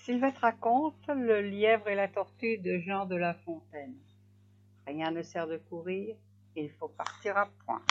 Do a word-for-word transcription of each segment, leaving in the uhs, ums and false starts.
Sylvette raconte Le lièvre et la tortue de Jean de La Fontaine. Rien ne sert de courir, il faut partir à point.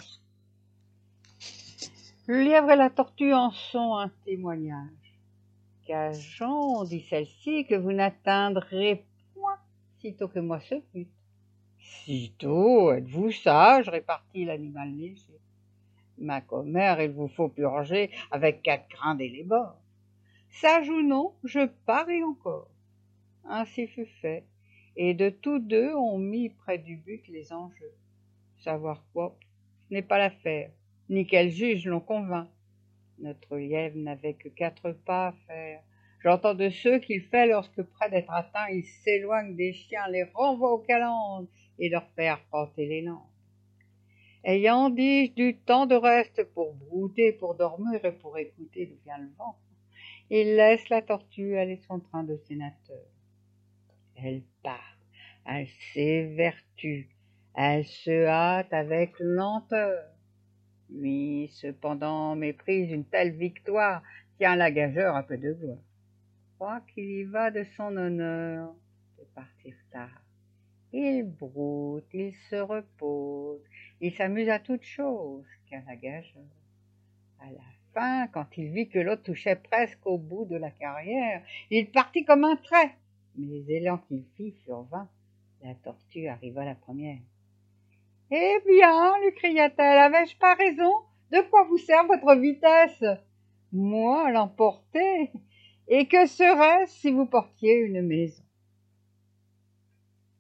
Le lièvre et la tortue en sont un témoignage. Gageons, dit celle-ci, que vous n'atteindrez point sitôt que moi ce but. Sitôt, êtes-vous sage, répartit l'animal léger. Ma commère, il vous faut purger avec quatre grains d'élébore. Sage ou non, je parie encore. Ainsi fut fait, et de tous deux on mit près du but les enjeux. Savoir quoi, ce n'est pas l'affaire, ni quel juge l'on convainc. Notre lièvre n'avait que quatre pas à faire. J'entends de ceux qu'il fait lorsque près d'être atteint, il s'éloigne des chiens, les renvoie aux calendes et leur fait arpenter les landes. Ayant, dis-je, du temps de reste pour brouter, pour dormir et pour écouter d'où vient le vent, il laisse la tortue aller son train de sénateur. Elle part, elle s'évertue, elle se hâte avec lenteur. Lui, cependant, méprise une telle victoire, tient la gageure à peu de gloire. Croit qu'il y va de son honneur de partir tard. Il broute, il se repose, il s'amuse à toute chose qu'à la gageure. À la fin, quand il vit que l'autre touchait presque au bout de la carrière, il partit comme un trait. Mais les élans qu'il fit furent vains. La tortue arriva la première. « Eh bien, lui cria-t-elle, avais-je pas raison? De quoi vous sert votre vitesse? Moi l'emporter? Et que serait-ce si vous portiez une maison? »